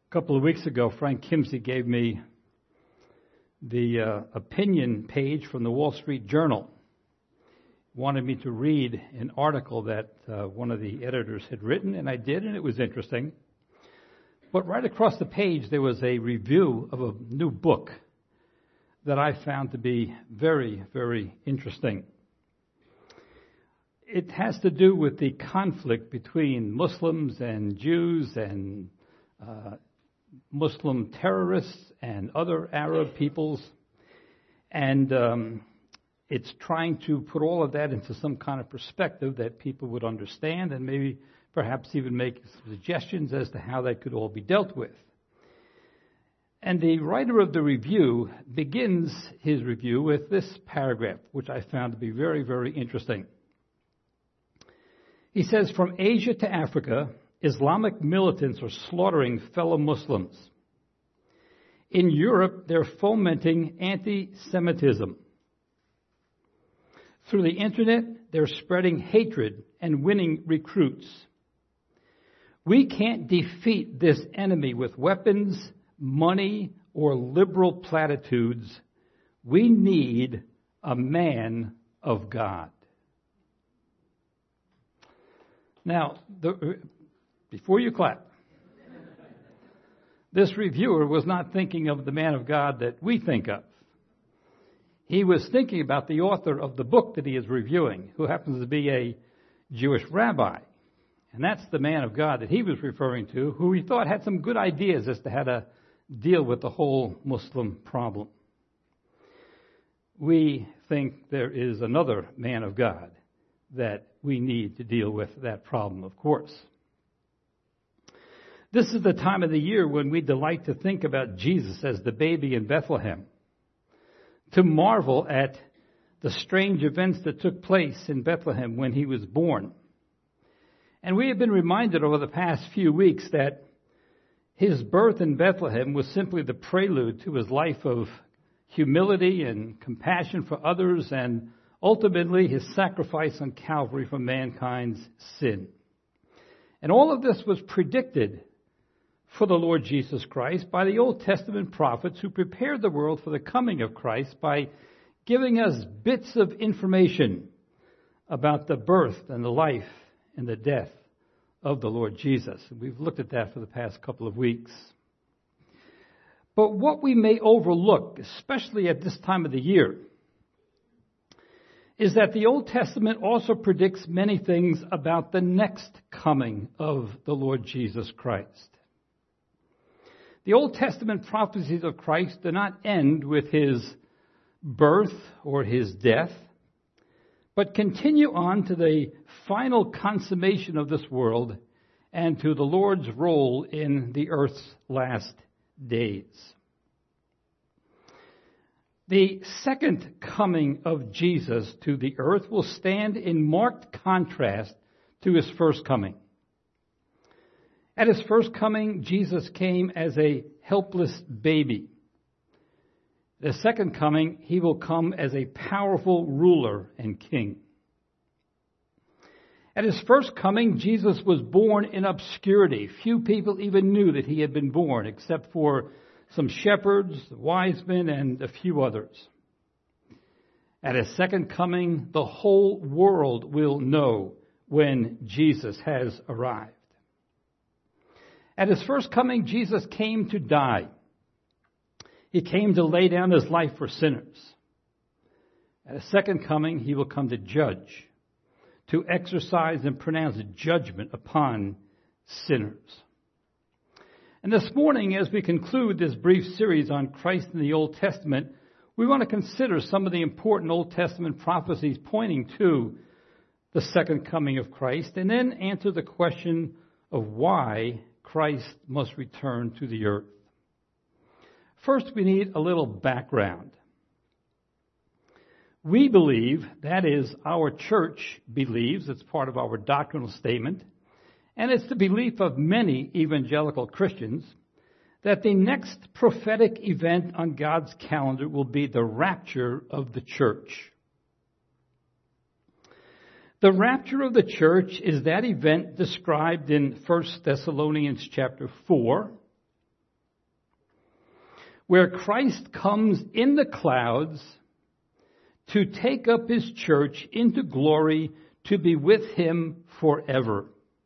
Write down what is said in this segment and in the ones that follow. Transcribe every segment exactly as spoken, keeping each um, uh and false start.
A couple of weeks ago, Frank Kimsey gave me the uh, opinion page from the Wall Street Journal. Wanted me to read an article that uh, one of the editors had written, and I did, and it was interesting. But right across the page, there was a review of a new book that I found to be very, very interesting. It has to do with the conflict between Muslims and Jews and uh, Muslim terrorists and other Arab peoples. And um, it's trying to put all of that into some kind of perspective that people would understand and maybe perhaps even make suggestions as to how that could all be dealt with. And the writer of the review begins his review with this paragraph, which I found to be very, very interesting. He says, from Asia to Africa, Islamic militants are slaughtering fellow Muslims. In Europe, they're fomenting anti-Semitism. Through the internet, they're spreading hatred and winning recruits. We can't defeat this enemy with weapons, money, or liberal platitudes. We need a man of God. Now, the, before you clap, this reviewer was not thinking of the man of God that we think of. He was thinking about the author of the book that he is reviewing, who happens to be a Jewish rabbi. And that's the man of God that he was referring to, who he thought had some good ideas as to how to deal with the whole Muslim problem. We think there is another man of God that we need to deal with that problem, of course. This is the time of the year when we delight to think about Jesus as the baby in Bethlehem, to marvel at the strange events that took place in Bethlehem when he was born. And we have been reminded over the past few weeks that his birth in Bethlehem was simply the prelude to his life of humility and compassion for others, and ultimately his sacrifice on Calvary for mankind's sin. And all of this was predicted for the Lord Jesus Christ by the Old Testament prophets who prepared the world for the coming of Christ by giving us bits of information about the birth and the life and the death of the Lord Jesus. We've looked at that for the past couple of weeks. But what we may overlook, especially at this time of the year, is that the Old Testament also predicts many things about the next coming of the Lord Jesus Christ. The Old Testament prophecies of Christ do not end with his birth or his death, but continue on to the final consummation of this world and to the Lord's role in the earth's last days. The second coming of Jesus to the earth will stand in marked contrast to his first coming. At his first coming, Jesus came as a helpless baby. The second coming, he will come as a powerful ruler and king. At his first coming, Jesus was born in obscurity. Few people even knew that he had been born, except for some shepherds, wise men, and a few others. At his second coming, the whole world will know when Jesus has arrived. At his first coming, Jesus came to die. He came to lay down his life for sinners. At his second coming, he will come to judge, to exercise and pronounce judgment upon sinners. And this morning, as we conclude this brief series on Christ in the Old Testament, we want to consider some of the important Old Testament prophecies pointing to the second coming of Christ, and then answer the question of why Christ must return to the earth. First, we need a little background. We believe, that is, our church believes, it's part of our doctrinal statement, and it's the belief of many evangelical Christians, that the next prophetic event on God's calendar will be the rapture of the church. The rapture of the church is that event described in First Thessalonians chapter four, where Christ comes in the clouds to take up his church into glory to be with him forever.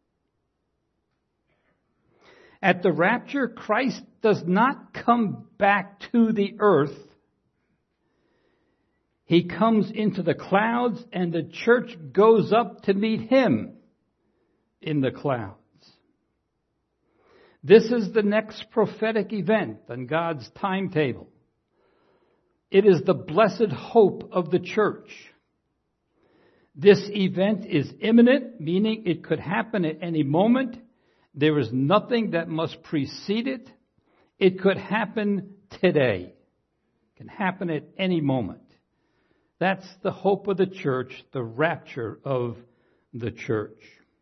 At the rapture, Christ does not come back to the earth. He comes into the clouds, and the church goes up to meet him in the clouds. This is the next prophetic event on God's timetable. It is the blessed hope of the church. This event is imminent, meaning it could happen at any moment. There is nothing that must precede it. It could happen today. It can happen at any moment. That's the hope of the church, the rapture of the church.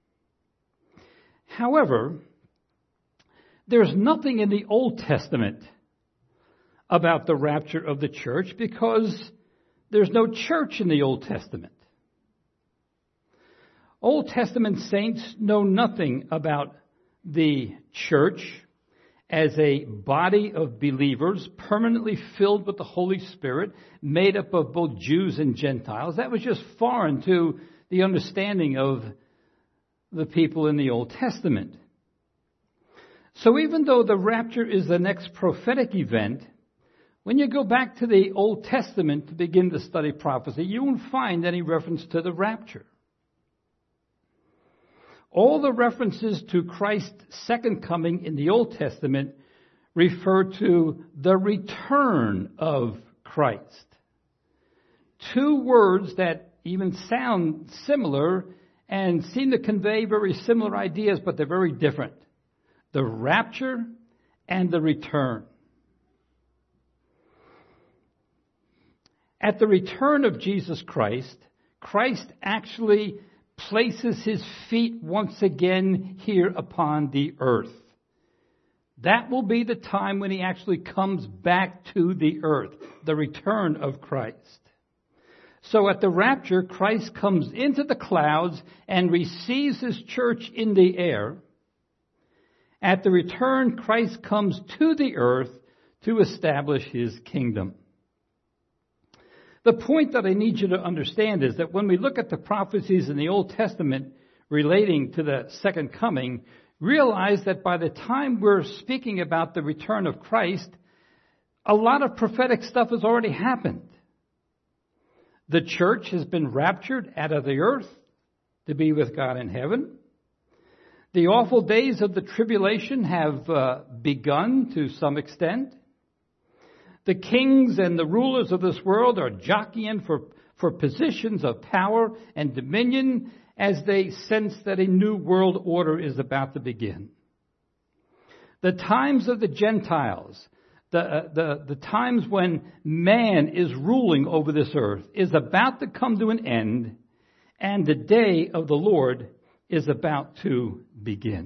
However, there's nothing in the Old Testament about the rapture of the church because there's no church in the Old Testament. Old Testament saints know nothing about the church as a body of believers permanently filled with the Holy Spirit, made up of both Jews and Gentiles. That was just foreign to the understanding of the people in the Old Testament. So even though the rapture is the next prophetic event, when you go back to the Old Testament to begin to study prophecy, you won't find any reference to the rapture. All the references to Christ's second coming in the Old Testament refer to the return of Christ. Two words that even sound similar and seem to convey very similar ideas, but they're very different. The rapture and the return. At the return of Jesus Christ, Christ actually places his feet once again here upon the earth. That will be the time when he actually comes back to the earth, the return of Christ. So at the rapture, Christ comes into the clouds and receives his church in the air. At the return, Christ comes to the earth to establish his kingdom. The point that I need you to understand is that when we look at the prophecies in the Old Testament relating to the second coming, realize that by the time we're speaking about the return of Christ, a lot of prophetic stuff has already happened. The church has been raptured out of the earth to be with God in heaven. The awful days of the tribulation have uh, begun to some extent. The kings and the rulers of this world are jockeying for, for positions of power and dominion as they sense that a new world order is about to begin. The times of the Gentiles, the, uh, the, the times when man is ruling over this earth, is about to come to an end, and the day of the Lord is about to begin.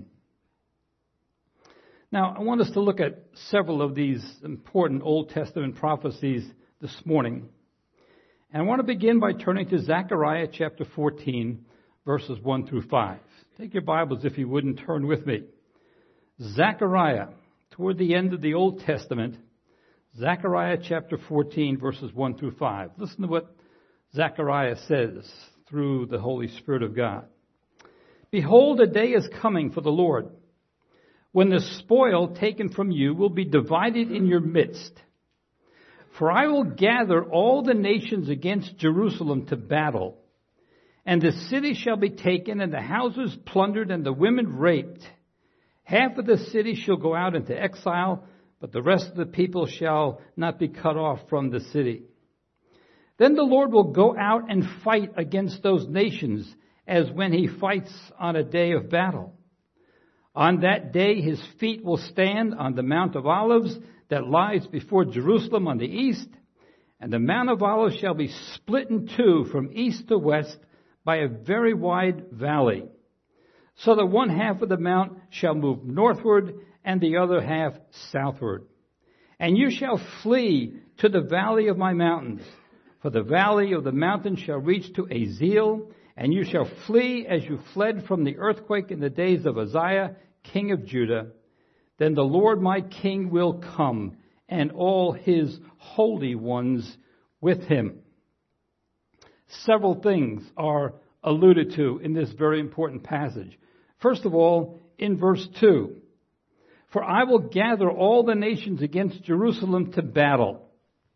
Now, I want us to look at several of these important Old Testament prophecies this morning. And I want to begin by turning to Zechariah chapter fourteen, verses one through five. Take your Bibles, if you would, and turn with me. Zechariah, toward the end of the Old Testament, Zechariah chapter fourteen, verses one through five. Listen to what Zechariah says through the Holy Spirit of God. Behold, a day is coming for the Lord, when the spoil taken from you will be divided in your midst. For I will gather all the nations against Jerusalem to battle, and the city shall be taken, and the houses plundered, and the women raped. Half of the city shall go out into exile, but the rest of the people shall not be cut off from the city. Then the Lord will go out and fight against those nations, as when he fights on a day of battle. On that day his feet will stand on the Mount of Olives that lies before Jerusalem on the east, and the Mount of Olives shall be split in two from east to west by a very wide valley, so that one half of the mount shall move northward and the other half southward. And you shall flee to the valley of my mountains, for the valley of the mountains shall reach to Azeel, and you shall flee as you fled from the earthquake in the days of Uzziah, king of Judah. Then the Lord my king will come, and all his holy ones with him. Several things are alluded to in this very important passage. First of all, in verse two, "For I will gather all the nations against Jerusalem to battle."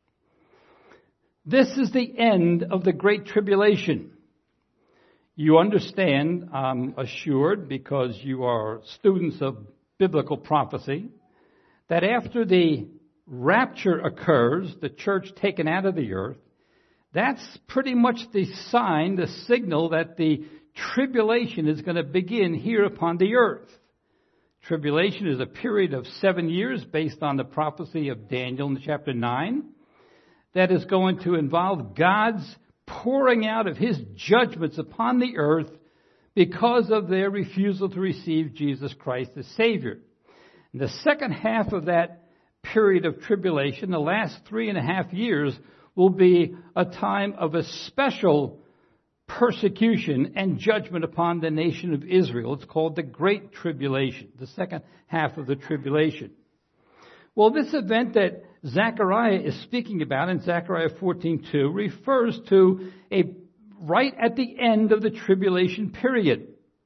This is the end of the Great Tribulation. You understand, I'm assured, because you are students of biblical prophecy, that after the rapture occurs, the church taken out of the earth, that's pretty much the sign, the signal that the tribulation is going to begin here upon the earth. Tribulation is a period of seven years based on the prophecy of Daniel in chapter nine that is going to involve God's pouring out of his judgments upon the earth because of their refusal to receive Jesus Christ as Savior. In the second half of that period of tribulation, the last three and a half years, will be a time of a special persecution and judgment upon the nation of Israel. It's called the Great Tribulation, the second half of the tribulation. Well, this event that Zechariah is speaking about in Zechariah fourteen two refers to a right at the end of the tribulation period,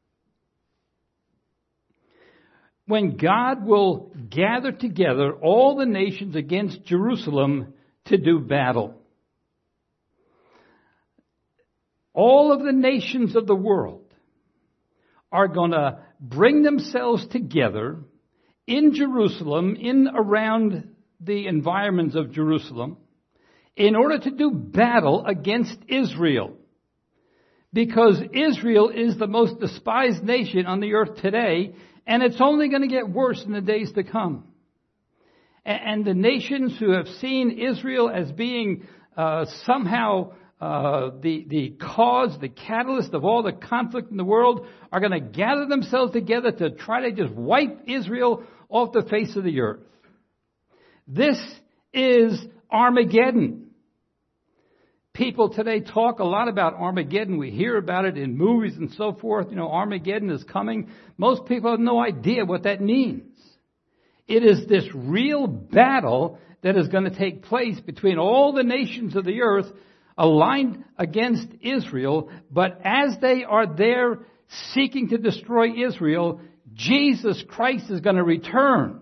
when God will gather together all the nations against Jerusalem to do battle. All of the nations of the world are going to bring themselves together in Jerusalem, in around the environments of Jerusalem, in order to do battle against Israel. Because Israel is the most despised nation on the earth today, and it's only going to get worse in the days to come. And the nations who have seen Israel as being uh, somehow uh, the, the cause, the catalyst of all the conflict in the world, are going to gather themselves together to try to just wipe Israel off the face of the earth. This is Armageddon. People today talk a lot about Armageddon. We hear about it in movies and so forth. You know, Armageddon is coming. Most people have no idea what that means. It is this real battle that is going to take place between all the nations of the earth aligned against Israel. But as they are there seeking to destroy Israel, Jesus Christ is going to return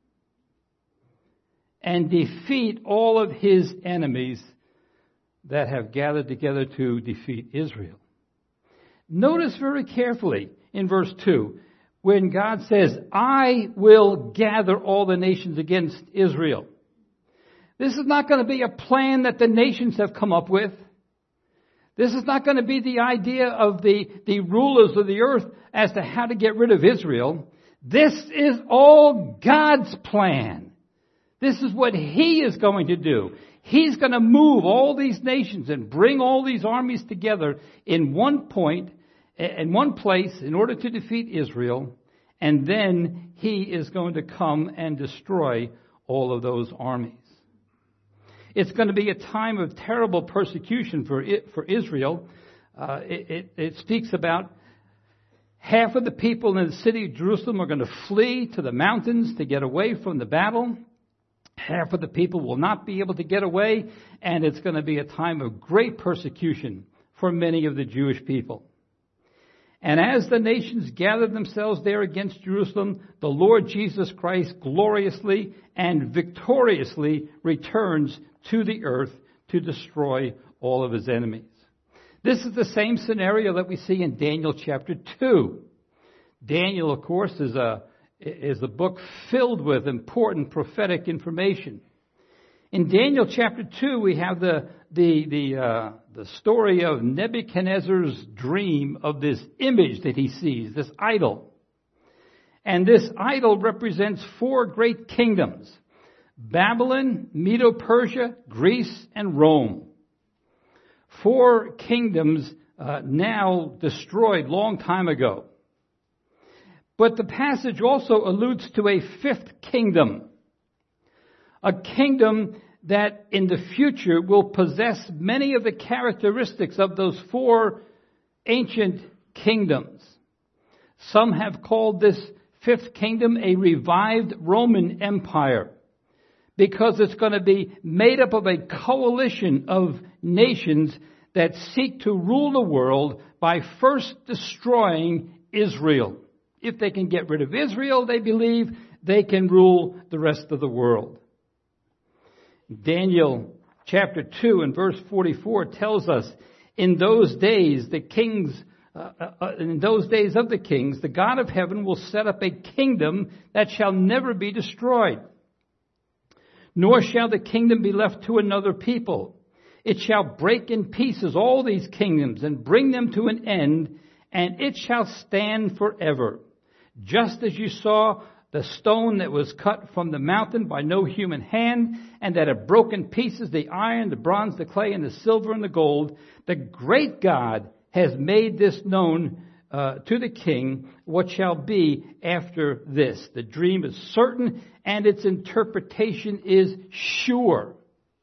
and defeat all of his enemies that have gathered together to defeat Israel. Notice very carefully in verse two, when God says, "I will gather all the nations against Israel." This is not going to be a plan that the nations have come up with. This is not going to be the idea of the, the rulers of the earth as to how to get rid of Israel. This is all God's plan. This is what he is going to do. He's going to move all these nations and bring all these armies together in one point, in one place, in order to defeat Israel. And then he is going to come and destroy all of those armies. It's going to be a time of terrible persecution for it, for Israel. Uh, it, it, it speaks about half of the people in the city of Jerusalem are going to flee to the mountains to get away from the battle. Half of the people will not be able to get away, and it's going to be a time of great persecution for many of the Jewish people. And as the nations gather themselves there against Jerusalem, the Lord Jesus Christ gloriously and victoriously returns to the earth to destroy all of his enemies. This is the same scenario that we see in Daniel chapter two. Daniel, of course, is a is a book filled with important prophetic information. In Daniel chapter two, we have the the the uh, the story of Nebuchadnezzar's dream of this image that he sees, this idol. And this idol represents four great kingdoms: Babylon, Medo-Persia, Greece, and Rome. Four kingdoms uh, now destroyed long time ago. But the passage also alludes to a fifth kingdom. A kingdom that in the future will possess many of the characteristics of those four ancient kingdoms. Some have called this fifth kingdom a revived Roman Empire, because it's going to be made up of a coalition of nations that seek to rule the world by first destroying Israel. If they can get rid of Israel, they believe they can rule the rest of the world. Daniel chapter two and verse forty-four tells us, in those days the kings, uh, uh, in those days of the kings, the God of heaven will set up a kingdom that shall never be destroyed. Nor shall the kingdom be left to another people. It shall break in pieces all these kingdoms and bring them to an end, and it shall stand forever. Just as you saw the stone that was cut from the mountain by no human hand, and that had broken pieces the iron, the bronze, the clay, and the silver and the gold, the great God has made this known uh, to the king, what shall be after this. The dream is certain, and its interpretation is sure.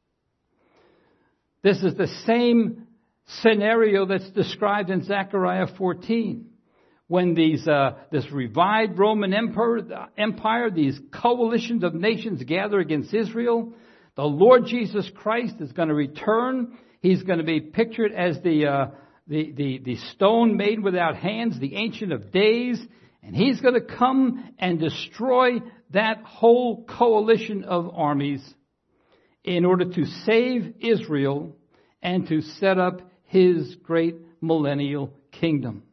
This is the same scenario that's described in Zechariah fourteen. When these, uh, this revived Roman Empire, Empire, these coalitions of nations gather against Israel, the Lord Jesus Christ is going to return. He's going to be pictured as the, uh, the, the, the stone made without hands, the Ancient of Days, and He's going to come and destroy that whole coalition of armies in order to save Israel and to set up His great millennial kingdom.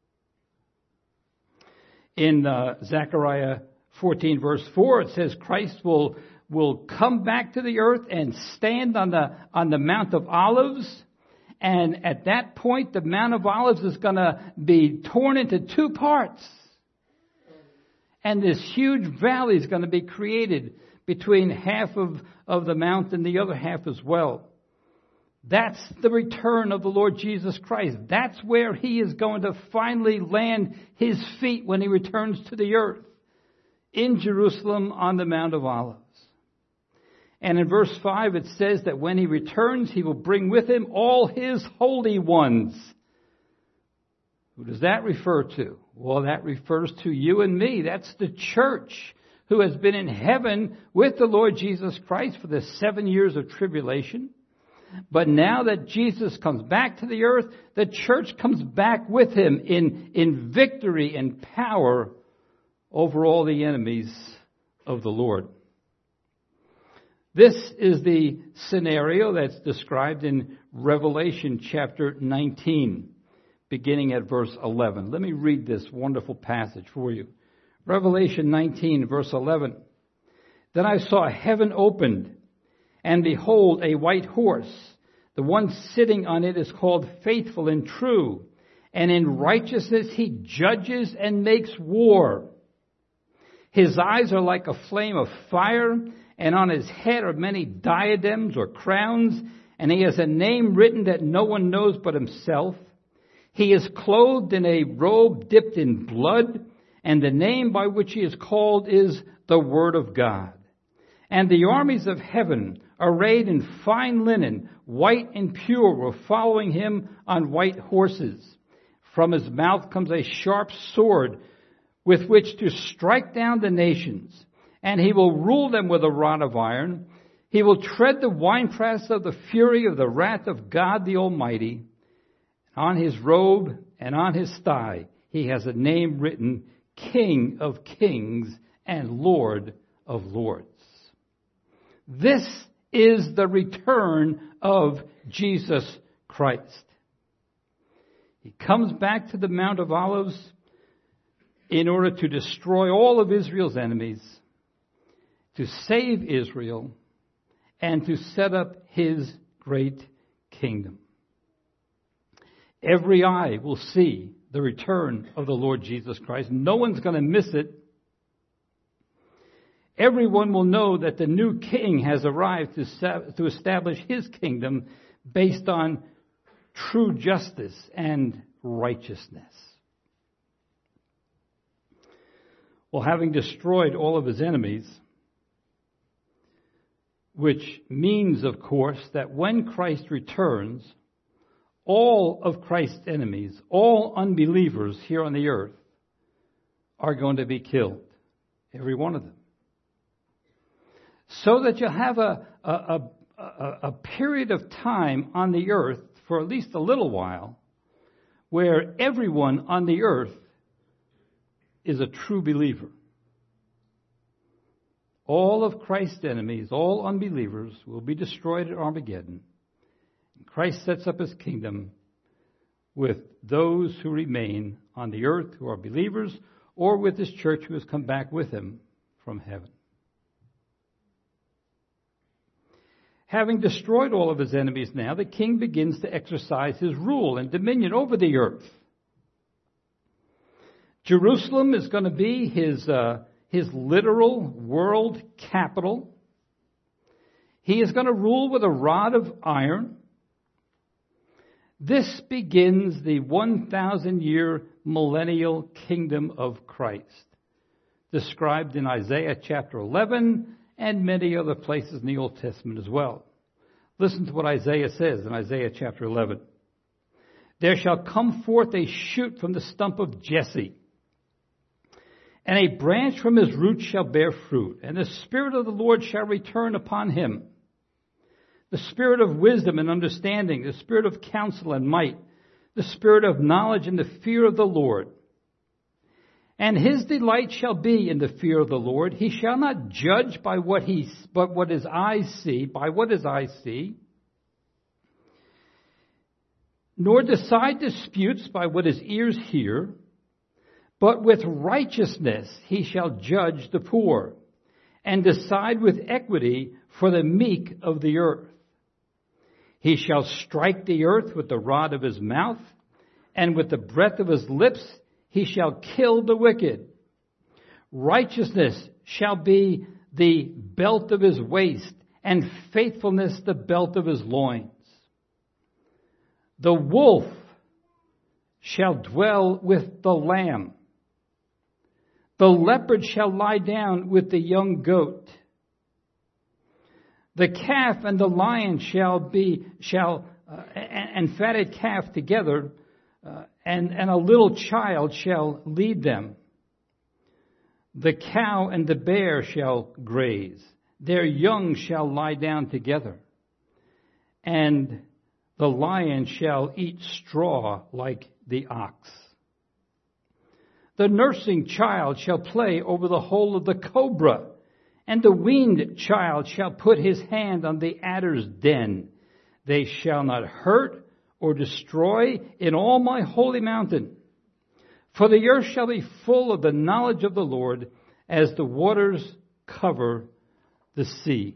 In uh, Zechariah fourteen verse four, it says Christ will will come back to the earth and stand on the on the Mount of Olives. And at that point, the Mount of Olives is going to be torn into two parts. And this huge valley is going to be created between half of, of the mount and the other half as well. That's the return of the Lord Jesus Christ. That's where He is going to finally land His feet when He returns to the earth, in Jerusalem on the Mount of Olives. And in verse five it says that when He returns, He will bring with Him all His holy ones. Who does that refer to? Well, that refers to you and me. That's the church who has been in heaven with the Lord Jesus Christ for the seven years of tribulation. But now that Jesus comes back to the earth, the church comes back with Him in, in victory and power over all the enemies of the Lord. This is the scenario that's described in Revelation chapter nineteen, beginning at verse eleven. Let me read this wonderful passage for you. Revelation nineteen, verse eleven. Then I saw heaven opened, and behold, a white horse. The one sitting on it is called Faithful and True, and in righteousness he judges and makes war. His eyes are like a flame of fire, and on his head are many diadems or crowns, and he has a name written that no one knows but himself. He is clothed in a robe dipped in blood, and the name by which he is called is the Word of God. And the armies of heaven, arrayed in fine linen, white and pure, were following him on white horses. From his mouth comes a sharp sword with which to strike down the nations, and he will rule them with a rod of iron. He will tread the winepress of the fury of the wrath of God the Almighty. On his robe and on his thigh he has a name written, King of Kings and Lord of Lords. This is the return of Jesus Christ. He comes back to the Mount of Olives in order to destroy all of Israel's enemies, to save Israel, and to set up His great kingdom. Every eye will see the return of the Lord Jesus Christ. No one's going to miss it. Everyone will know that the new king has arrived to establish his kingdom based on true justice and righteousness. Well, having destroyed all of his enemies, which means, of course, that when Christ returns, all of Christ's enemies, all unbelievers here on the earth, are going to be killed. Every one of them. so that you'll have a, a, a, a, a period of time on the earth for at least a little while where everyone on the earth is a true believer. All of Christ's enemies, all unbelievers, will be destroyed at Armageddon. And Christ sets up his kingdom with those who remain on the earth who are believers, or with his church who has come back with him from heaven. Having destroyed all of his enemies now, the king begins to exercise his rule and dominion over the earth. Jerusalem is going to be his, uh, his literal world capital. He is going to rule with a rod of iron. This begins the one thousand year millennial kingdom of Christ, described in Isaiah chapter eleven and many other places in the Old Testament as well. Listen to what Isaiah says in Isaiah chapter eleven. There shall come forth a shoot from the stump of Jesse, and a branch from his root shall bear fruit, and the Spirit of the Lord shall return upon him. The Spirit of wisdom and understanding, the Spirit of counsel and might, the Spirit of knowledge and the fear of the Lord. And his delight shall be in the fear of the Lord. He shall not judge by what he, but what his eyes see, by what his eyes see, nor decide disputes by what his ears hear, but with righteousness he shall judge the poor, and decide with equity for the meek of the earth. He shall strike the earth with the rod of his mouth, and with the breath of his lips he shall kill the wicked. Righteousness shall be the belt of his waist, and faithfulness the belt of his loins. The wolf shall dwell with the lamb. The leopard shall lie down with the young goat. The calf and the lion shall be, shall, uh, and, and fatted calf together, uh, and, and a little child shall lead them. The cow and the bear shall graze. Their young shall lie down together. And the lion shall eat straw like the ox. The nursing child shall play over the hole of the cobra, and the weaned child shall put his hand on the adder's den. They shall not hurt or destroy in all my holy mountain. For the earth shall be full of the knowledge of the Lord as the waters cover the sea.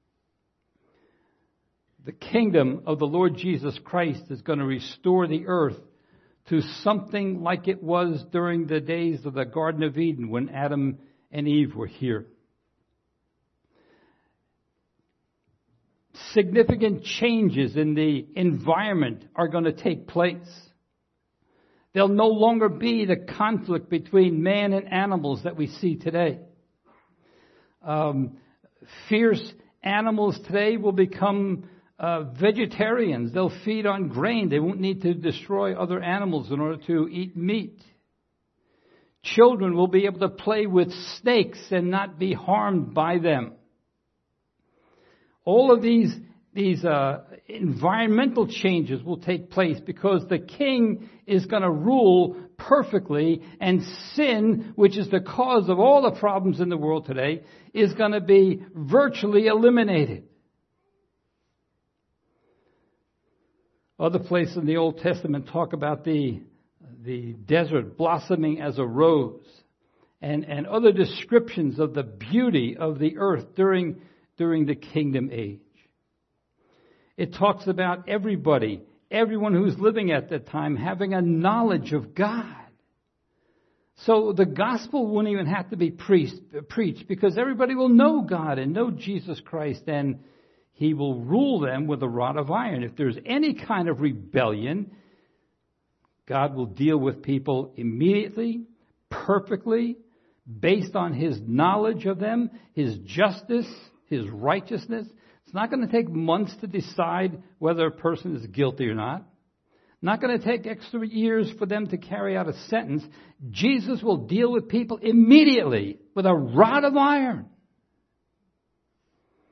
The kingdom of the Lord Jesus Christ is going to restore the earth to something like it was during the days of the Garden of Eden when Adam and Eve were here. Significant changes in the environment are going to take place. There'll no longer be the conflict between man and animals that we see today. Um, fierce animals today will become uh, vegetarians. They'll feed on grain. They won't need to destroy other animals in order to eat meat. Children will be able to play with snakes and not be harmed by them. All of these these uh, environmental changes will take place because the king is going to rule perfectly, and sin, which is the cause of all the problems in the world today, is going to be virtually eliminated. Other places in the Old Testament talk about the the desert blossoming as a rose, and, and other descriptions of the beauty of the earth during during the kingdom age. It talks about everybody, everyone who's living at that time, having a knowledge of God. So the gospel won't even have to be preached, preached because everybody will know God and know Jesus Christ, and he will rule them with a rod of iron. If there's any kind of rebellion, God will deal with people immediately, perfectly, based on his knowledge of them, his justice, his righteousness. It's not going to take months to decide whether a person is guilty or not. Not going to take extra years for them to carry out a sentence. Jesus will deal with people immediately with a rod of iron.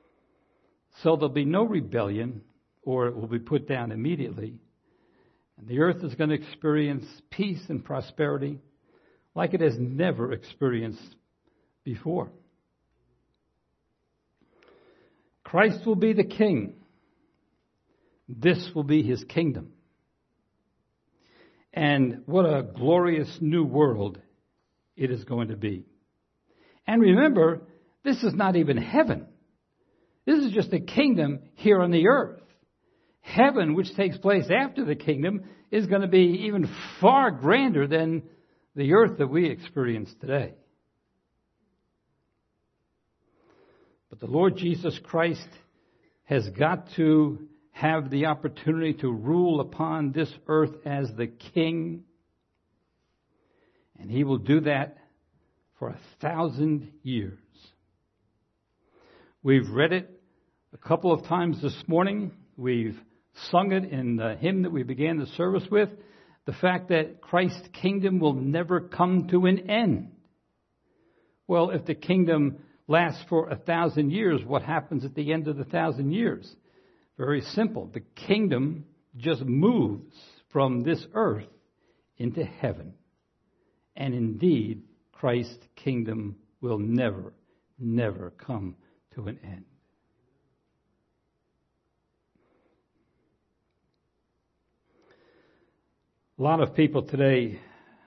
So there'll be no rebellion, or it will be put down immediately. And the earth is going to experience peace and prosperity like it has never experienced before. Christ will be the king. This will be his kingdom. And what a glorious new world it is going to be. And remember, this is not even heaven. This is just a kingdom here on the earth. Heaven, which takes place after the kingdom, is going to be even far grander than the earth that we experience today. But the Lord Jesus Christ has got to have the opportunity to rule upon this earth as the king. And he will do that for a thousand years. We've read it a couple of times this morning. We've sung it in the hymn that we began the service with. The fact that Christ's kingdom will never come to an end. Well, if the kingdom lasts for a thousand years, what happens at the end of the thousand years? Very simple. The kingdom just moves from this earth into heaven. And indeed, Christ's kingdom will never, never come to an end. A lot of people today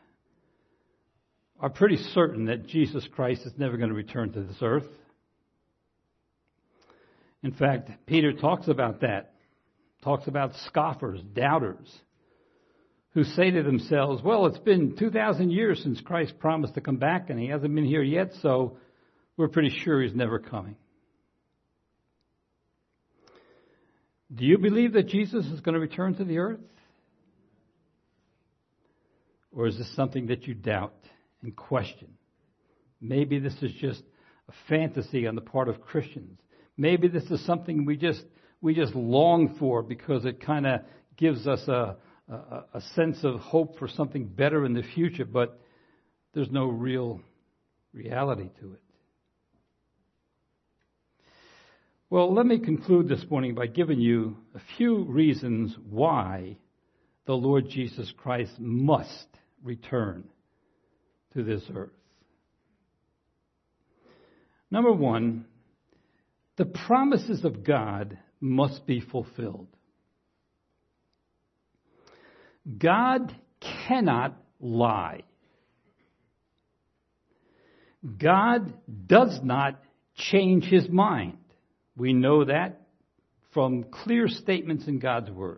are pretty certain that Jesus Christ is never going to return to this earth. In fact, Peter talks about that, talks about scoffers, doubters, who say to themselves, well, it's been two thousand years since Christ promised to come back, and he hasn't been here yet, so we're pretty sure he's never coming. Do you believe that Jesus is going to return to the earth? Or is this something that you doubt and question? Maybe this is just a fantasy on the part of Christians. Maybe this is something we just we just long for because it kind of gives us a, a, a sense of hope for something better in the future, but there's no real reality to it. Well, let me conclude this morning by giving you a few reasons why the Lord Jesus Christ must return to this earth. Number one, the promises of God must be fulfilled. God cannot lie. God does not change his mind. We know that from clear statements in God's Word.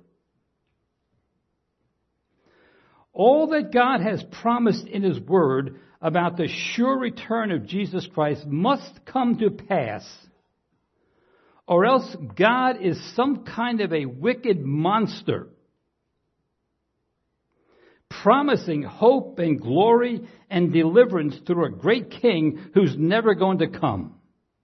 All that God has promised in his Word about the sure return of Jesus Christ must come to pass, or else God is some kind of a wicked monster, promising hope and glory and deliverance through a great king who's never going to come.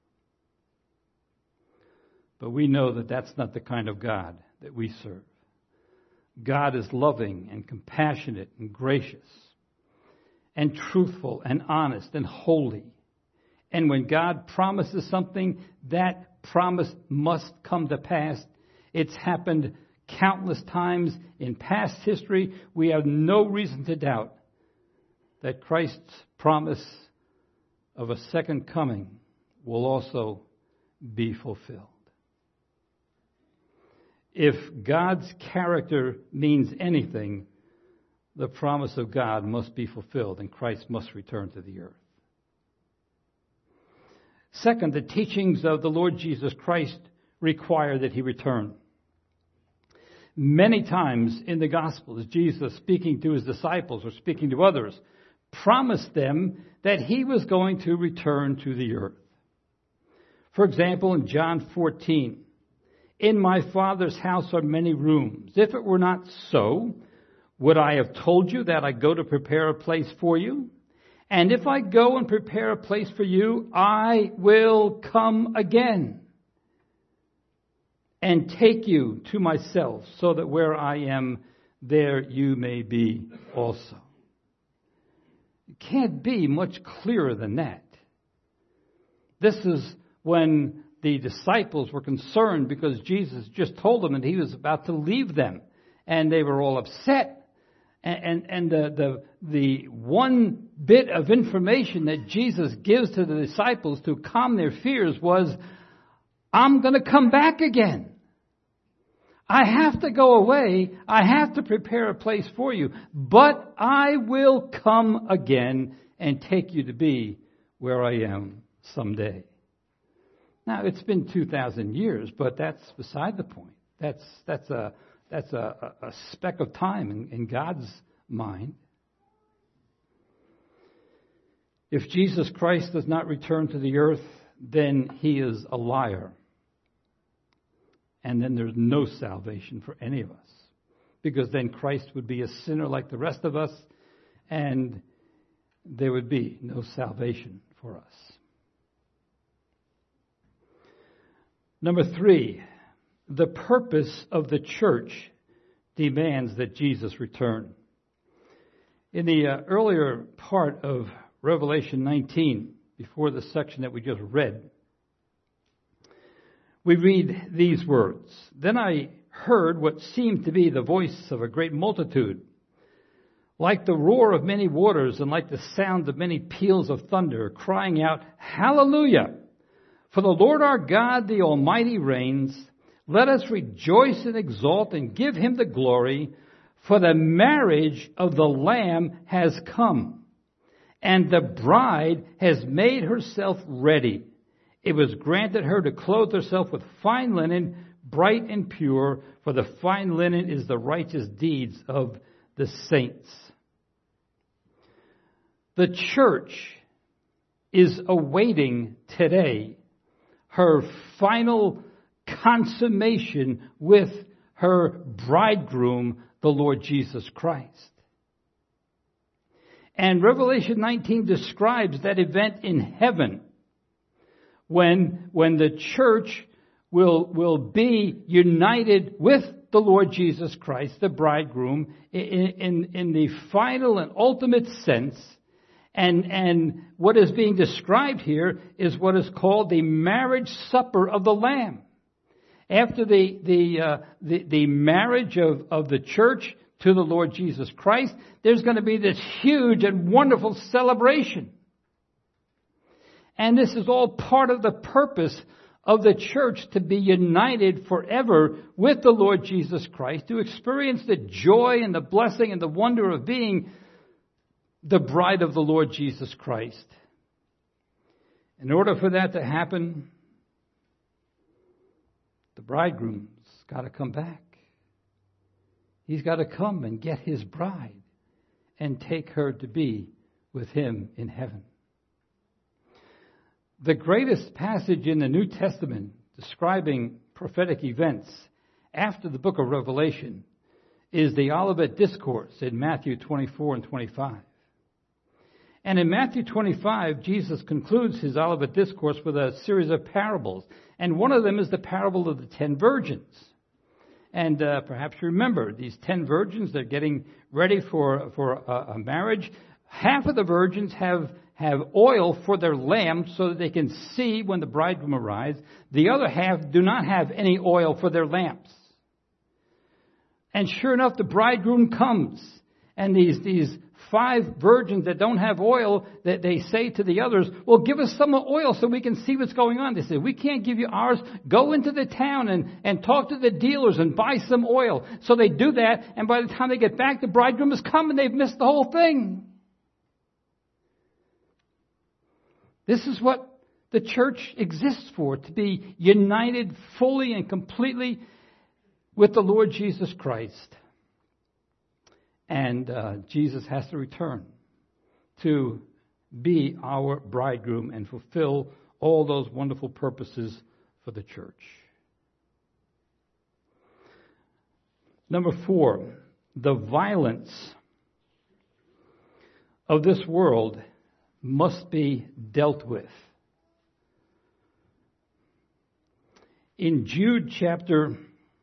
But we know that that's not the kind of God that we serve. God is loving and compassionate and gracious and truthful and honest and holy. And when God promises something, that promise must come to pass. It's happened countless times in past history. We have no reason to doubt that Christ's promise of a second coming will also be fulfilled. If God's character means anything, the promise of God must be fulfilled and Christ must return to the earth. Second, the teachings of the Lord Jesus Christ require that he return. Many times in the Gospels, Jesus, speaking to his disciples or speaking to others, promised them that he was going to return to the earth. For example, in John fourteen, in my Father's house are many rooms. If it were not so, would I have told you that I go to prepare a place for you? And if I go and prepare a place for you, I will come again and take you to myself, so that where I am, there you may be also. It can't be much clearer than that. This is when the disciples were concerned because Jesus just told them that he was about to leave them. And they were all upset. And, and, and the, the, the one bit of information that Jesus gives to the disciples to calm their fears was, I'm going to come back again. I have to go away. I have to prepare a place for you. But I will come again and take you to be where I am someday. Now, it's been two thousand years, but that's beside the point. That's, that's, a, that's a, a speck of time in, in God's mind. If Jesus Christ does not return to the earth, then he is a liar. And then there's no salvation for any of us. Because then Christ would be a sinner like the rest of us, and there would be no salvation for us. Number three, the purpose of the church demands that Jesus return. In the uh, earlier part of Revelation nineteen, before the section that we just read, we read these words. Then I heard what seemed to be the voice of a great multitude, like the roar of many waters and like the sound of many peals of thunder, crying out, Hallelujah! For the Lord our God, the Almighty, reigns. Let us rejoice and exult and give him the glory, for the marriage of the Lamb has come, and the bride has made herself ready. It was granted her to clothe herself with fine linen, bright and pure, for the fine linen is the righteous deeds of the saints. The church is awaiting today her final consummation with her bridegroom, the Lord Jesus Christ. And Revelation nineteen describes that event in heaven when, when the church will, will be united with the Lord Jesus Christ, the bridegroom, in, in, in the final and ultimate sense. And, and what is being described here is what is called the marriage supper of the Lamb. After the, the, uh, the, the marriage of, of the church to the Lord Jesus Christ, there's going to be this huge and wonderful celebration. And this is all part of the purpose of the church to be united forever with the Lord Jesus Christ, to experience the joy and the blessing and the wonder of being the bride of the Lord Jesus Christ. In order for that to happen, the bridegroom's got to come back. He's got to come and get his bride and take her to be with him in heaven. The greatest passage in the New Testament describing prophetic events after the book of Revelation is the Olivet Discourse in Matthew twenty-four and twenty-five. And in Matthew twenty-five, Jesus concludes his Olivet Discourse with a series of parables. And one of them is the parable of the ten virgins. And uh, perhaps you remember, these ten virgins, they're getting ready for, for a, a marriage. Half of the virgins have, have oil for their lamps so that they can see when the bridegroom arrives. The other half do not have any oil for their lamps. And sure enough, the bridegroom comes. And these, these five virgins that don't have oil, that they say to the others, well, give us some oil so we can see what's going on. They say, we can't give you ours. Go into the town and, and talk to the dealers and buy some oil. So they do that, and by the time they get back, the bridegroom has come and they've missed the whole thing. This is what the church exists for, to be united fully and completely with the Lord Jesus Christ. And uh, Jesus has to return to be our bridegroom and fulfill all those wonderful purposes for the church. Number four, the violence of this world must be dealt with. In Jude chapter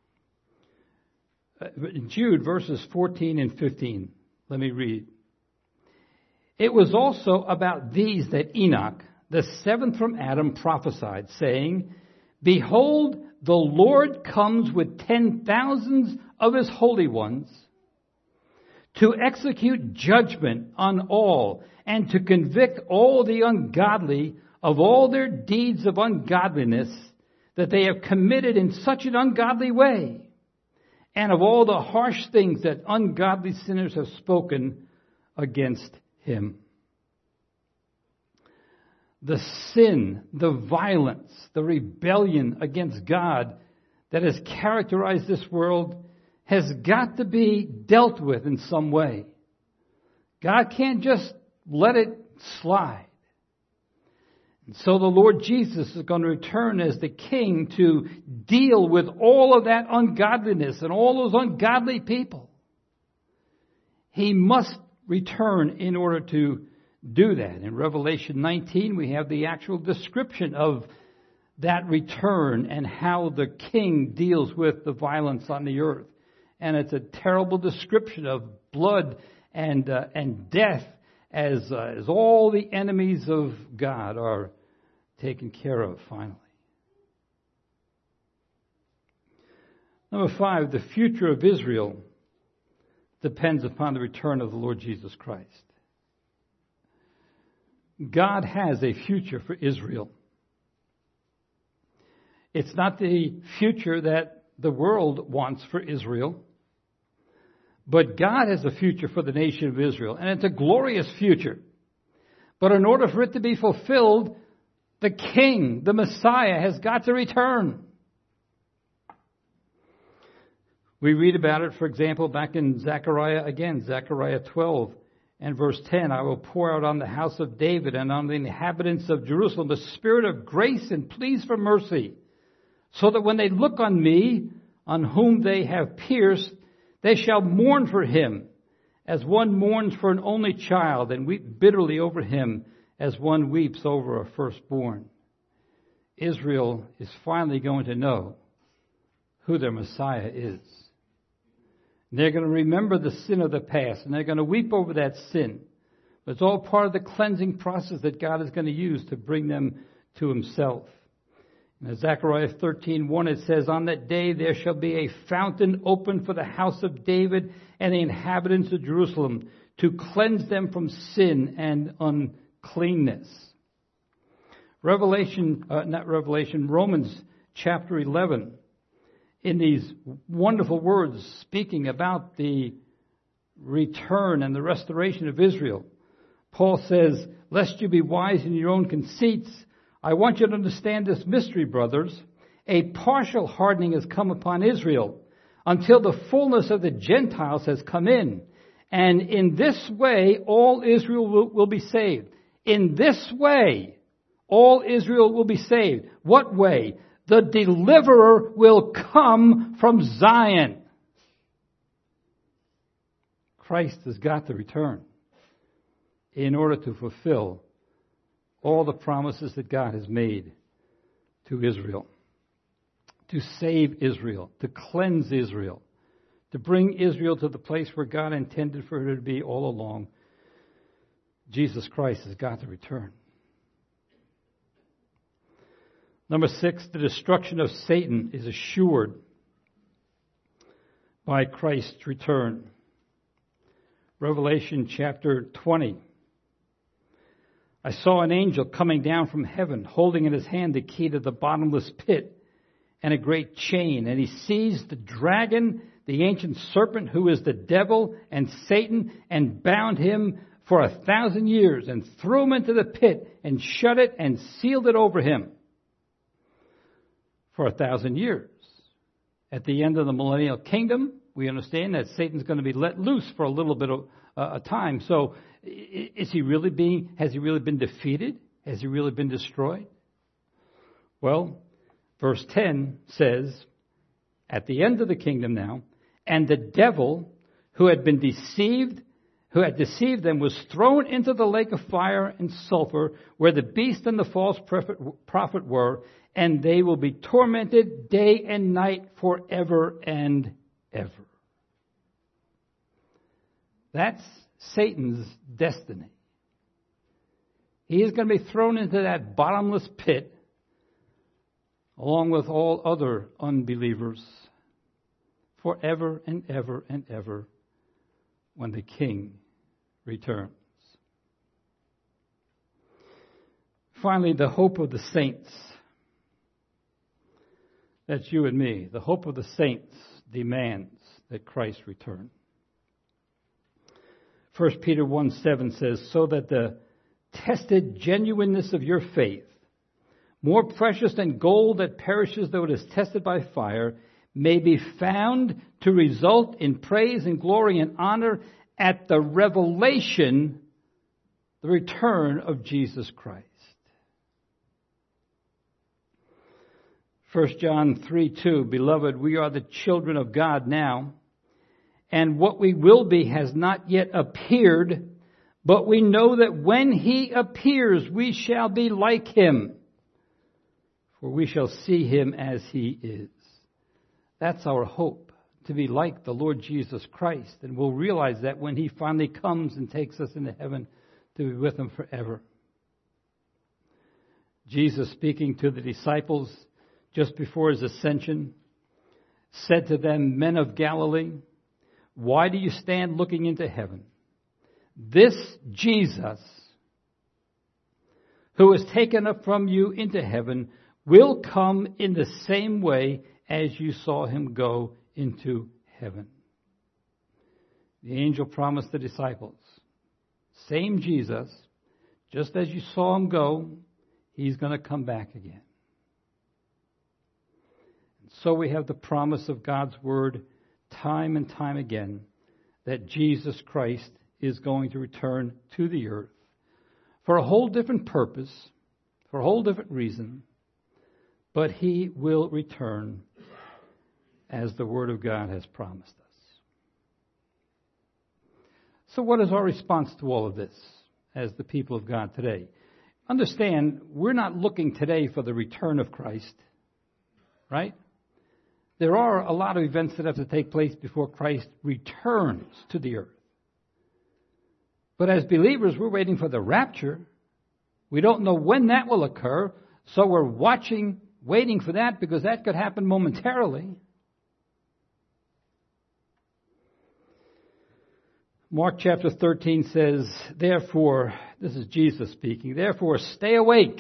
In Jude, verses fourteen and fifteen, let me read. It was also about these that Enoch, the seventh from Adam, prophesied, saying, Behold, the Lord comes with ten thousands of his holy ones to execute judgment on all and to convict all the ungodly of all their deeds of ungodliness that they have committed in such an ungodly way, and of all the harsh things that ungodly sinners have spoken against him. The sin, the violence, the rebellion against God that has characterized this world has got to be dealt with in some way. God can't just let it slide. And so the Lord Jesus is going to return as the King to deal with all of that ungodliness and all those ungodly people. He must return in order to do that. In Revelation nineteen, we have the actual description of that return and how the King deals with the violence on the earth. And it's a terrible description of blood and uh, and death as uh, as all the enemies of God are taken care of finally. Number five, the future of Israel depends upon the return of the Lord Jesus Christ. God has a future for Israel. It's not the future that the world wants for Israel, but God has a future for the nation of Israel, and it's a glorious future. But in order for it to be fulfilled, the King, the Messiah, has got to return. We read about it, for example, back in Zechariah again, Zechariah twelve and verse ten. I will pour out on the house of David and on the inhabitants of Jerusalem the spirit of grace and pleas for mercy, so that when they look on me, on whom they have pierced, they shall mourn for him, as one mourns for an only child, and weep bitterly over him, as one weeps over a firstborn. Israel is finally going to know who their Messiah is. They're going to remember the sin of the past, and they're going to weep over that sin. But it's all part of the cleansing process that God is going to use to bring them to himself. In Zechariah thirteen one, it says, on that day there shall be a fountain opened for the house of David and the inhabitants of Jerusalem, to cleanse them from sin and uncleanness. Revelation, uh, not Revelation, Romans chapter eleven, in these wonderful words speaking about the return and the restoration of Israel, Paul says, lest you be wise in your own conceits, I want you to understand this mystery, brothers. A partial hardening has come upon Israel until the fullness of the Gentiles has come in. And in this way, all Israel will, will be saved. In this way, all Israel will be saved. What way? The deliverer will come from Zion. Christ has got to return in order to fulfill all the promises that God has made to Israel, to save Israel, to cleanse Israel, to bring Israel to the place where God intended for her to be all along. Jesus Christ has got to return. Number six, the destruction of Satan is assured by Christ's return. Revelation chapter twenty. I saw an angel coming down from heaven, holding in his hand the key to the bottomless pit and a great chain. And he seized the dragon, the ancient serpent, who is the devil and Satan, and bound him for a thousand years, and threw him into the pit, and shut it, and sealed it over him for a thousand years. At the end of the millennial kingdom, we understand that Satan's going to be let loose for a little bit of uh, a time. So, is he really being? Has he really been defeated? Has he really been destroyed? Well, verse ten says, at the end of the kingdom now, and the devil who had been deceived, who had deceived them, was thrown into the lake of fire and sulfur, where the beast and the false prophet, prophet were, and they will be tormented day and night forever and ever. That's Satan's destiny. He is going to be thrown into that bottomless pit along with all other unbelievers, forever and ever and ever, when the King returns. Finally, the hope of the saints. That's you and me. The hope of the saints demands that Christ return. First Peter one seven says, so that the tested genuineness of your faith, more precious than gold that perishes though it is tested by fire, may be found to result in praise and glory and honor at the revelation, the return of Jesus Christ. First John three two, beloved, we are the children of God now, and what we will be has not yet appeared, but we know that when he appears, we shall be like him, for we shall see him as he is. That's our hope, to be like the Lord Jesus Christ, and we'll realize that when he finally comes and takes us into heaven to be with him forever. Jesus, speaking to the disciples just before his ascension, said to them, men of Galilee, why do you stand looking into heaven? This Jesus, who is taken up from you into heaven, will come in the same way as you saw him go into heaven. The angel promised the disciples, same Jesus, just as you saw him go, he's going to come back again. So we have the promise of God's word time and time again that Jesus Christ is going to return to the earth for a whole different purpose, for a whole different reason, but he will return as the word of God has promised us. So what is our response to all of this as the people of God today? Understand, we're not looking today for the return of Christ, right? There are a lot of events that have to take place before Christ returns to the earth. But as believers, we're waiting for the rapture. We don't know when that will occur, so we're watching, waiting for that, because that could happen momentarily. Mark chapter thirteen says, therefore, this is Jesus speaking, therefore stay awake.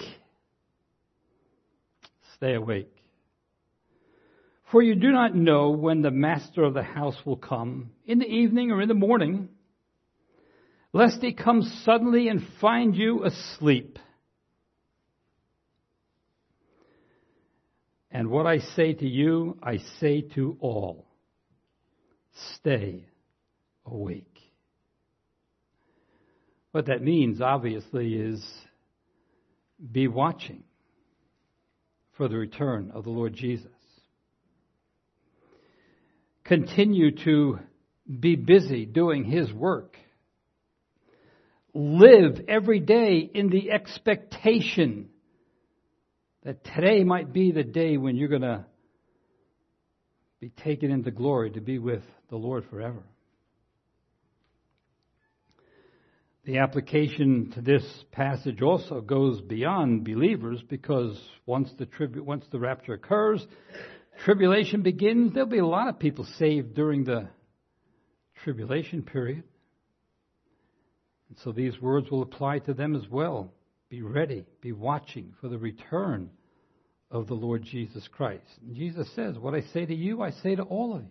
Stay awake. For you do not know when the master of the house will come, in the evening or in the morning, lest he come suddenly and find you asleep. And what I say to you, I say to all, stay awake. What that means, obviously, is be watching for the return of the Lord Jesus. Continue to be busy doing his work. Live every day in the expectation that today might be the day when you're going to be taken into glory to be with the Lord forever. The application to this passage also goes beyond believers, because once the tribu- once the rapture occurs, tribulation begins. There'll be a lot of people saved during the tribulation period. And so these words will apply to them as well. Be ready, be watching for the return of the Lord Jesus Christ. And Jesus says, what I say to you, I say to all of you.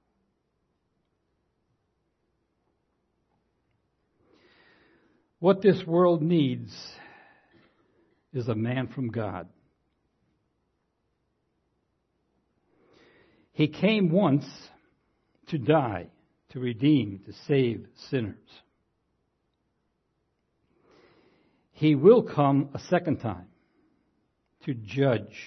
What this world needs is a man from God. He came once to die, to redeem, to save sinners. He will come a second time to judge,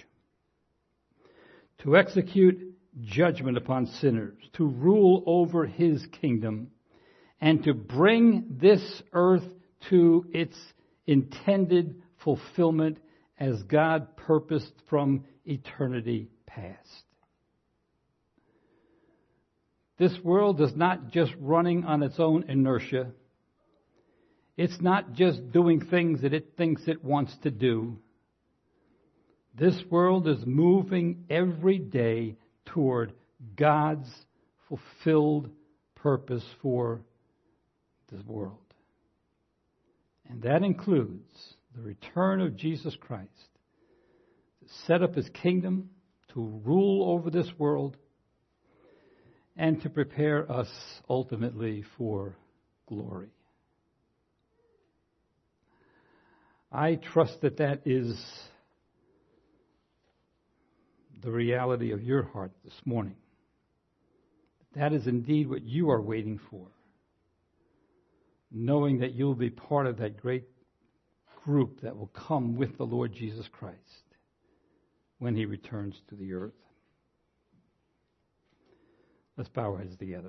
to execute judgment upon sinners, to rule over his kingdom, and to bring this earth to its intended fulfillment as God purposed from eternity past. This world is not just running on its own inertia. It's not just doing things that it thinks it wants to do. This world is moving every day toward God's fulfilled purpose for this world. And that includes the return of Jesus Christ to set up His kingdom, to rule over this world, and to prepare us ultimately for glory. I trust that that is the reality of your heart this morning. That is indeed what you are waiting for, knowing that you'll be part of that great group that will come with the Lord Jesus Christ when He returns to the earth. Let's bow our heads together.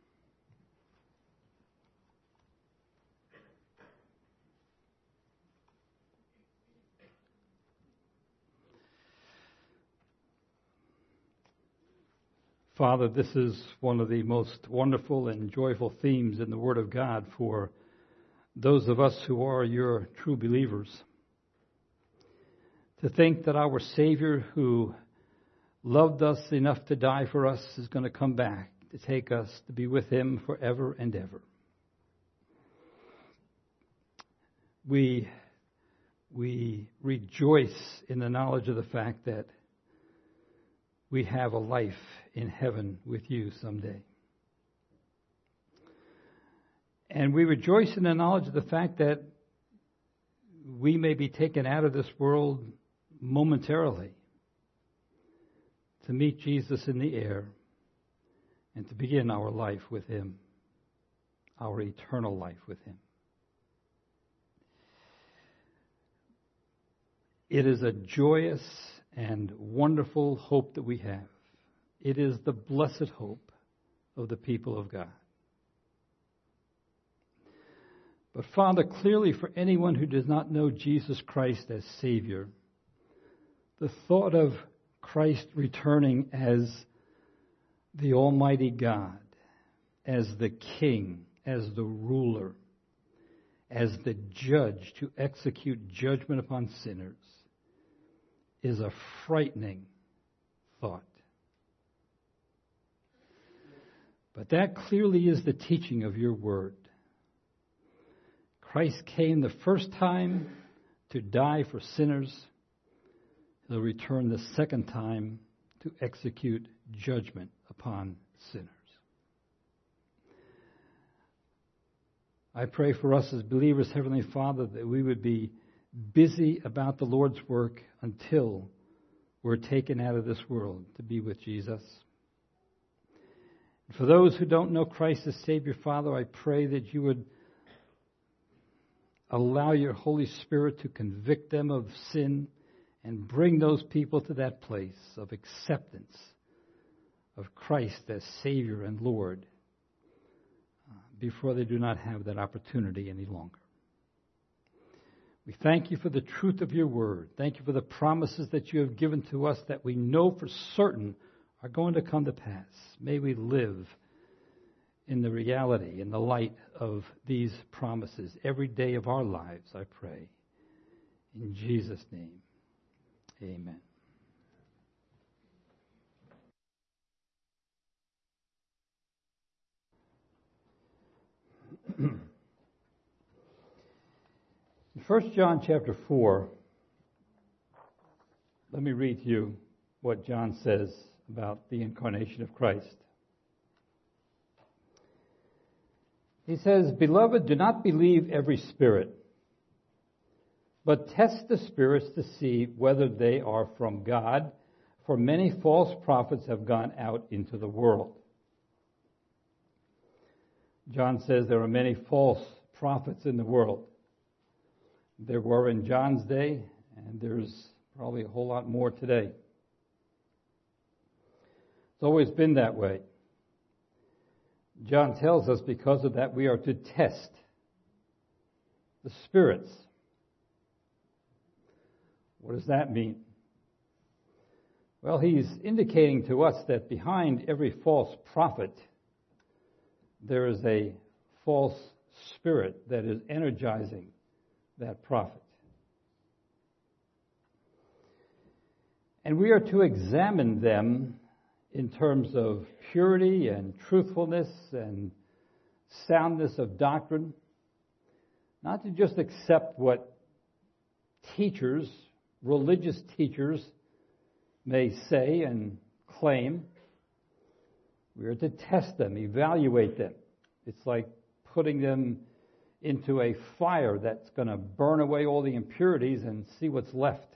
Father, this is one of the most wonderful and joyful themes in the Word of God for those of us who are your true believers. To think that our Savior, who loved us enough to die for us, is going to come back to take us to be with Him forever and ever. We, we rejoice in the knowledge of the fact that we have a life in heaven with you someday. And we rejoice in the knowledge of the fact that we may be taken out of this world momentarily to meet Jesus in the air and to begin our life with Him, our eternal life with Him. It is a joyous and wonderful hope that we have. It is the blessed hope of the people of God. But Father, clearly for anyone who does not know Jesus Christ as Savior, the thought of Christ returning as the Almighty God, as the King, as the ruler, as the judge to execute judgment upon sinners, is a frightening thought. But that clearly is the teaching of your word. Christ came the first time to die for sinners. He'll return the second time to execute judgment upon sinners. I pray for us as believers, Heavenly Father, that we would be busy about the Lord's work until we're taken out of this world to be with Jesus. For those who don't know Christ as Savior, Father, I pray that you would allow your Holy Spirit to convict them of sin and bring those people to that place of acceptance of Christ as Savior and Lord before they do not have that opportunity any longer. We thank you for the truth of your word. Thank you for the promises that you have given to us that we know for certain are going to come to pass. May we live in the reality, in the light of these promises every day of our lives, I pray. In Jesus' name, amen. In First John chapter four, let me read to you what John says about the incarnation of Christ. He says, "Beloved, do not believe every spirit, but test the spirits to see whether they are from God, for many false prophets have gone out into the world." John says there are many false prophets in the world. There were in John's day, and there's probably a whole lot more today. It's always been that way. John tells us because of that we are to test the spirits. What does that mean? Well, he's indicating to us that behind every false prophet, there is a false spirit that is energizing that prophet. And we are to examine them in terms of purity and truthfulness and soundness of doctrine. Not to just accept what teachers, religious teachers, may say and claim. We are to test them, evaluate them. It's like putting them into a fire that's going to burn away all the impurities and see what's left.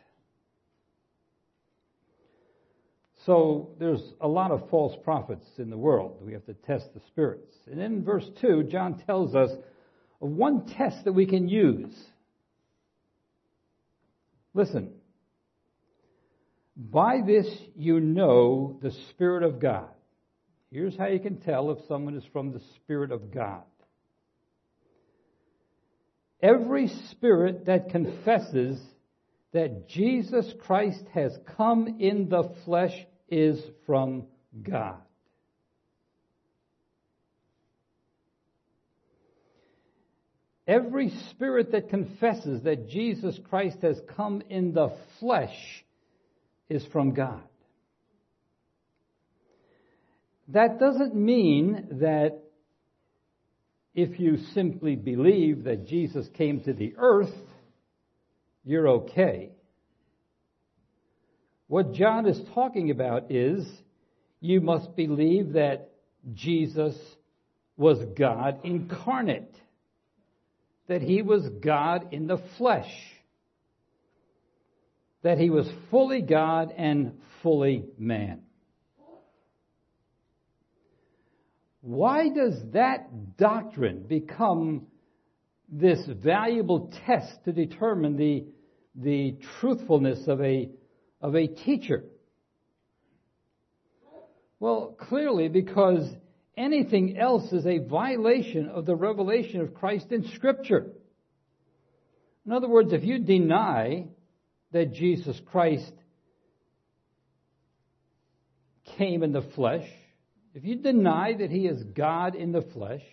So there's a lot of false prophets in the world. We have to test the spirits. And in verse two, John tells us of one test that we can use. Listen. By this you know the Spirit of God. Here's how you can tell if someone is from the Spirit of God. Every spirit that confesses that Jesus Christ has come in the flesh is from God. Every spirit that confesses that Jesus Christ has come in the flesh is from God. That doesn't mean that if you simply believe that Jesus came to the earth, you're okay. What John is talking about is you must believe that Jesus was God incarnate, that he was God in the flesh, that he was fully God and fully man. Why does that doctrine become this valuable test to determine the, the truthfulness of a, of a teacher? Well, clearly because anything else is a violation of the revelation of Christ in Scripture. In other words, if you deny that Jesus Christ came in the flesh, if you deny that he is God in the flesh,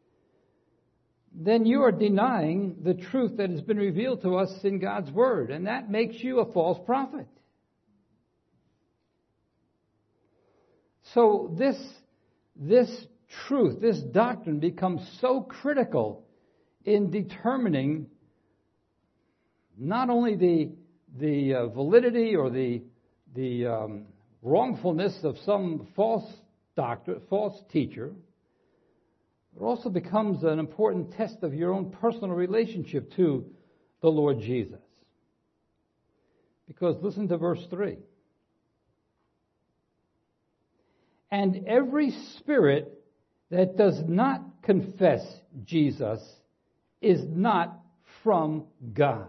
then you are denying the truth that has been revealed to us in God's Word, and that makes you a false prophet. So this, this truth, this doctrine becomes so critical in determining not only the, the uh, validity or the, the um, wrongfulness of some false doctor, false teacher, it also becomes an important test of your own personal relationship to the Lord Jesus. Because listen to verse three. And every spirit that does not confess Jesus is not from God.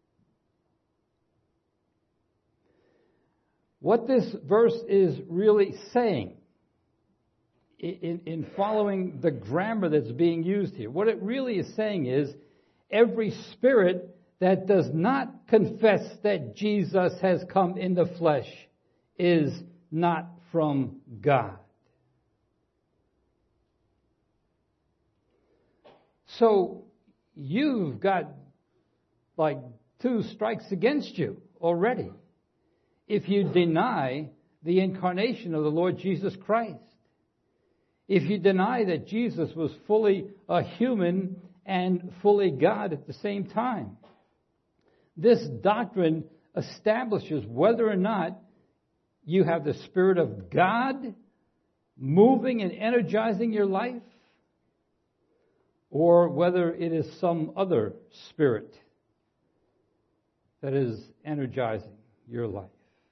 What this verse is really saying, In, in following the grammar that's being used here, what it really is saying is every spirit that does not confess that Jesus has come in the flesh is not from God. So you've got like two strikes against you already if you deny the incarnation of the Lord Jesus Christ. If you deny that Jesus was fully a human and fully God at the same time. This doctrine establishes whether or not you have the Spirit of God moving and energizing your life, or whether it is some other spirit that is energizing your life.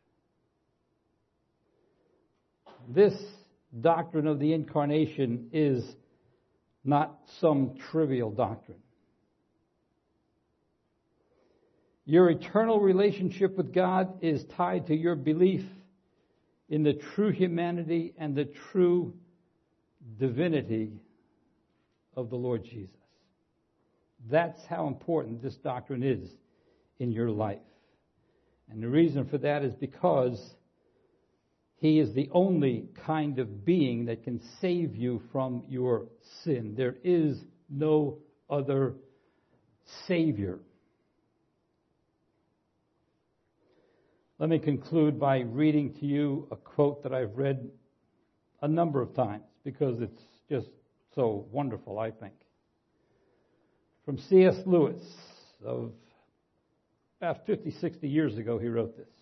This doctrine of the incarnation is not some trivial doctrine. Your eternal relationship with God is tied to your belief in the true humanity and the true divinity of the Lord Jesus. That's how important this doctrine is in your life. And the reason for that is because He is the only kind of being that can save you from your sin. There is no other Savior. Let me conclude by reading to you a quote that I've read a number of times because it's just so wonderful, I think. From C S Lewis of about fifty, sixty years ago, he wrote this.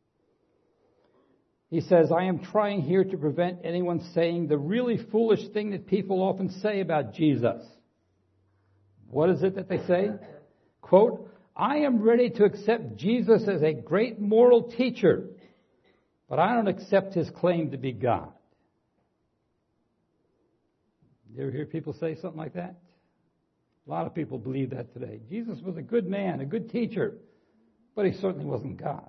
He says, I am trying here to prevent anyone saying the really foolish thing that people often say about Jesus. What is it that they say? Quote, I am ready to accept Jesus as a great moral teacher, but I don't accept his claim to be God. You ever hear people say something like that? A lot of people believe that today. Jesus was a good man, a good teacher, but he certainly wasn't God.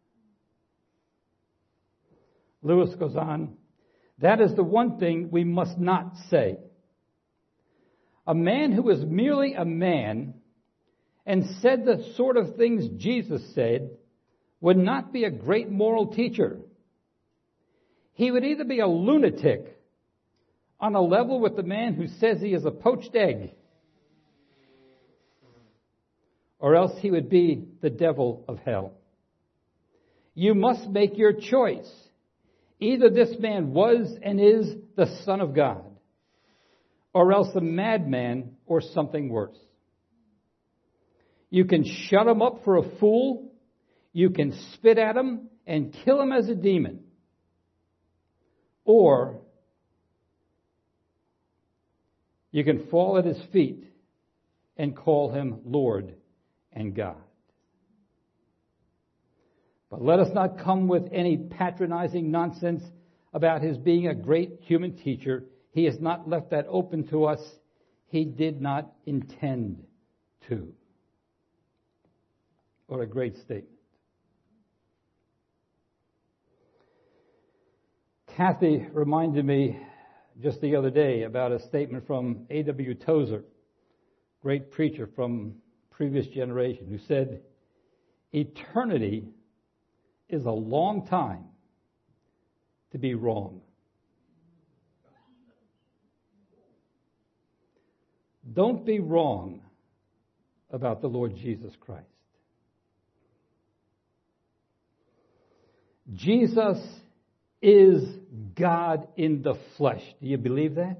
Lewis goes on, that is the one thing we must not say. A man who is merely a man and said the sort of things Jesus said would not be a great moral teacher. He would either be a lunatic on a level with the man who says he is a poached egg, or else he would be the devil of hell. You must make your choice. Either this man was and is the Son of God, or else a madman or something worse. You can shut him up for a fool, you can spit at him and kill him as a demon, or you can fall at his feet and call him Lord and God. But let us not come with any patronizing nonsense about his being a great human teacher. He has not left that open to us. He did not intend to. What a great statement. Kathy reminded me just the other day about a statement from A W Tozer, great preacher from previous generation, who said, eternity is a long time to be wrong. Don't be wrong about the Lord Jesus Christ. Jesus is God in the flesh. Do you believe that?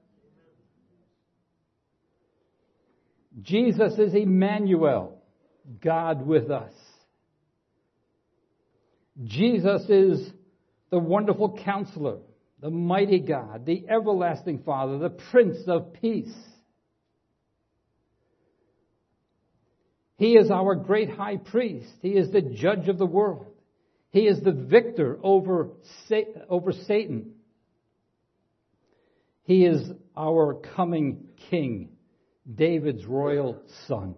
Jesus is Emmanuel, God with us. Jesus is the wonderful Counselor, the mighty God, the everlasting Father, the Prince of Peace. He is our great high priest. He is the judge of the world. He is the victor over, over Satan. He is our coming king, David's royal son.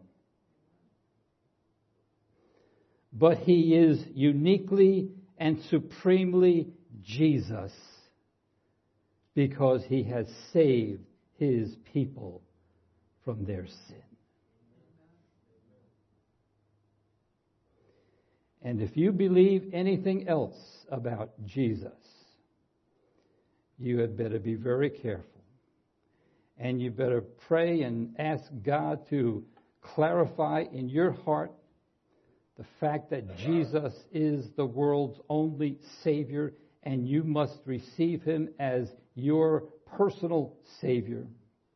But he is uniquely and supremely Jesus because he has saved his people from their sin. And if you believe anything else about Jesus, you had better be very careful. And you better pray and ask God to clarify in your heart the fact that Jesus is the world's only Savior, and you must receive him as your personal Savior.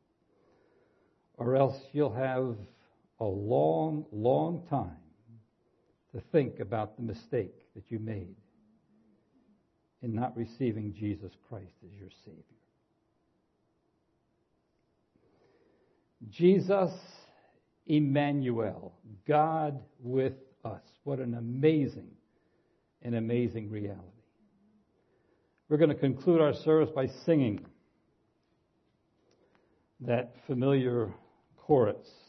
Or else you'll have a long, long time to think about the mistake that you made in not receiving Jesus Christ as your Savior. Jesus, Emmanuel, God with us. What an amazing, an amazing reality. We're going to conclude our service by singing that familiar chorus.